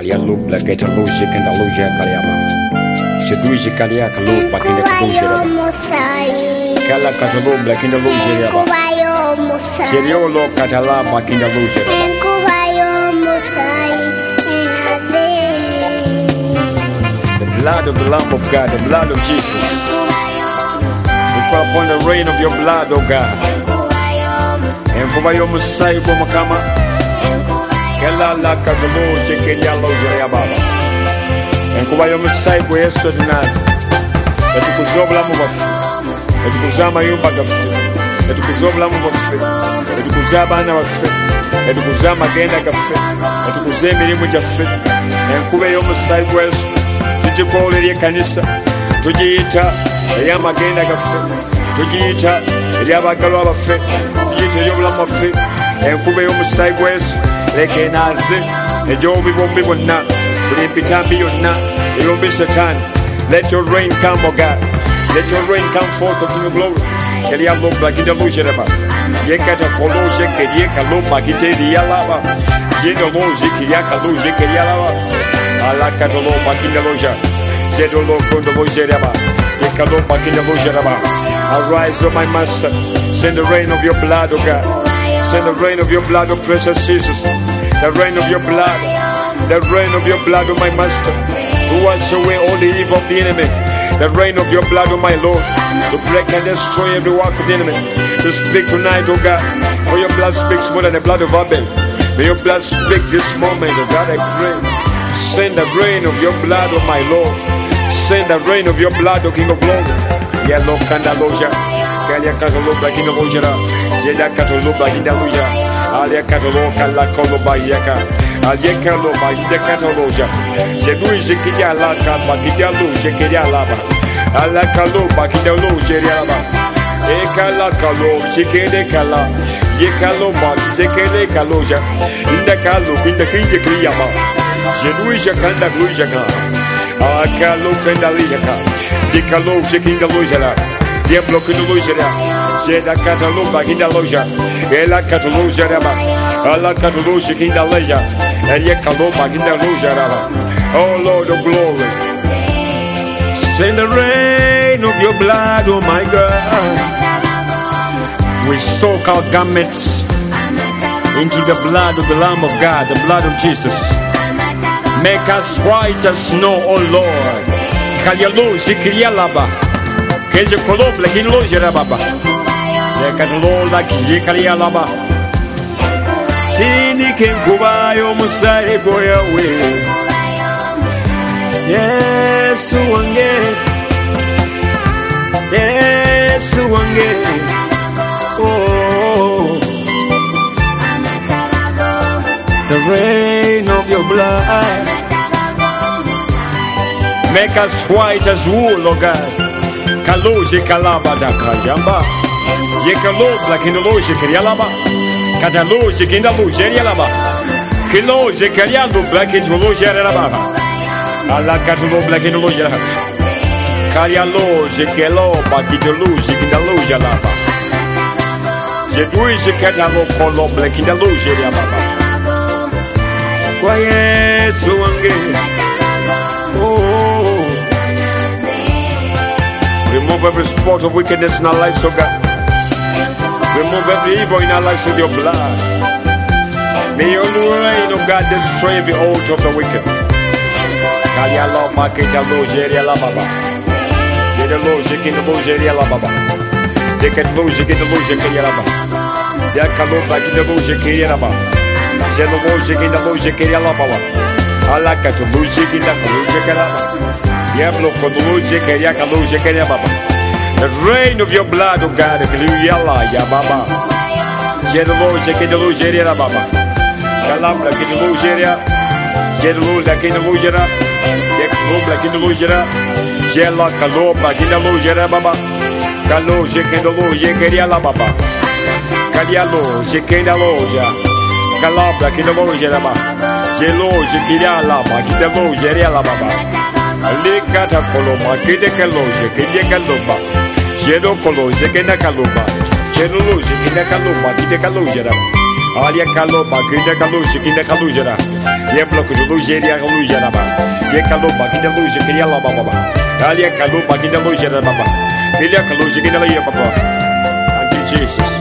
Kalia loop la keta logic and the logia kaliama. Sheduji kalia kalu bakinda kaluja. Kala katalo black in the logia. Seriolo katala bakinda logia. The blood of the Lamb of God, the blood of Jesus. We call upon the rain of your blood, O God. And for your Messiah, Bomakama. Kala la katalo shekelia logia baba. And for your Messiah, we are so nice. That you could zobla move. That you could zama you back of it. That you could zobla move. That you could zaba na fit. That you could zama genda cafe. That you could zemi with your fit. And for your Messiah, West. Did you call it a canissa? To Jita, a yama genda cafe. To Jita, a yabagalo of fit. To Jita, your lamb of fit. And for your Messiah, West. Like an answer. A job won't be one now. So if it can't be your now, it will be Satan. Let your rain come, O God. Let your rain come forth of your glory. Kelia look like in the Lujeraba. Yekata Polo Sheke, Yekalumba, Kitty Yalaba. Yedolo Zikiaka Luziki Yalaba. Alakatolo Bakinda Loja. Zedolo Kondo Lujeraba. Yekalumba Kinda Lujeraba. Arise, O my master. Send the rain of your blood, O God. Send the rain of your blood, O precious Jesus. The rain of your blood. The rain of your blood, O my master. To wash away all the evil of the enemy. The rain of your blood, O my Lord. To break and destroy every work of the enemy. To speak tonight, O God. For your blood speaks more than the blood of Abel. May your blood speak this moment, O God, I pray. Send the rain of your blood, O my Lord. Send the rain of your blood, O King of glory. Yellow Kandaloja. Kalia Kataloba Kinaloja. Jeda Kataloba Kinaloja. Alia Kataloka La Koloba Yaka. Alekalo bagide kataloja. Jedu jekidia la kaba kidialo jekidia laba. Alakalo bagidalo jeriaba. Ekala kalo jekede kala. Yekalo bagide kaloja. Indakalo indakinde kriyama. Jedu jekanda glujaka. Akalo kendalika. Dikalo jekinda lojala. Diablo kendalojala. Jeda katalo bagida loja. Ela kataloja raba. Ala kataloja kinda leja. And yet, oh Lord of glory, send the rain of your blood, oh my God. We soak our garments into the blood of the Lamb of God, the blood of Jesus. Make us white as snow, oh Lord. Kalialo zikiyalaba, keje koloble kinlo jerababa. Yakatlo la kiyalaba. Sini kenkubayo musare boya we. Yesu wange, Yesu wange. Oh, the rain of your blood make us white as wool, oh God. Kaloje kalabada kayamba. Yekalo like in the loje kiyalaba. Cataloge che da luceria la ba. Che loge che riando black in luce la ba. Alla catalo black in luce. Caria loge che lo ba che da luce che da luce la ba. Se tu dici che catalo con lo black in da luce la ba. Qua Yesu anche. Oh. Remove every spot of wickedness in our lives, oh God. Remove every evil in our lives with your blood. May your rain, oh God, destroy every altar of the wicked. Kayalo maketa lojeria la baba. Dede loje kin lojeria la baba. Deket loje kin loje kin la baba. Yakalo bakita loje kin la baba. Jeno loje kin loje kin la baba. Alaka to loje kin loje kin la baba. Diablo con loje kin loje kin la baba. The rain of your blood, oh God, hallelujah, ya baba. Jedelo jekedelo jeria baba. Kalam la kedelo jeria. Jedelo la kedelo jeria. Deklo la kedelo jeria. Jela kalo la kedelo jeria baba. Kalo jekedelo jeria la baba. Kalialo jekedelo ja. Kalam la kedelo jeria baba. Jelo jekeria la baba. Kedelo jeria la baba. Lekata kolo ma kedekelo jekedekelo baba. Jero kolo jekena kalumba. Jero lo jekena kalumba. Kite kalo jera. Alia Kaloba, Kinda Kaluja, Kinda Kalujara, Yebloku, Lugeria Lujaraba, Yekaloba, Kinda Luja, Kiala Baba, Alia Kaluba, Kinda Lujaraba, Kilia Kaluja, Kinda Baba. Thank you, Jesus.